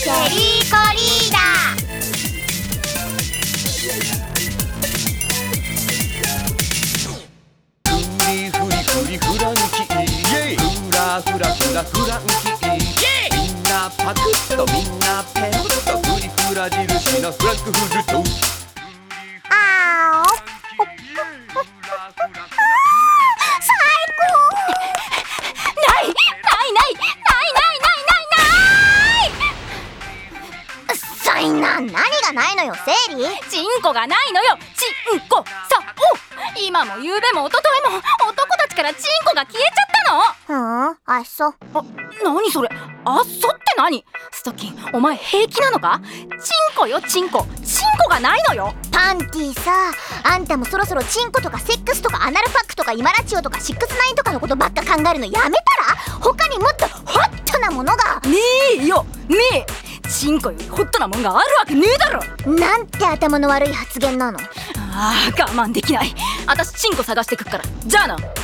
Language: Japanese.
チェリーコリーダー。フリフリフランキー、フラフラフラフランキー、みんなパクッとみんなペロッとフリフラ印のフランクフルト。 あーそんな何がないのよセリー。 チンコがないのよ。チンコさお。今もゆうべもおとといも男たちからチンコが消えちゃったの。 あっそ。 何それ、あっそって何？ストキン、お前平気なのか？チンコよチンコ。チンコがないのよ。 パンティさ、あんたもそろそろチンコとかセックスとかアナルパックとかイマラチオとかシックスナインとかのことばっか考えるのやめたら？他にもっとホットなものが。 ねえよねえ。チンコよりホットなもんがあるわけねえだろ。 なんて頭の悪い発言なの。 ああ、我慢できない。私チンコ探してくっから。じゃあな。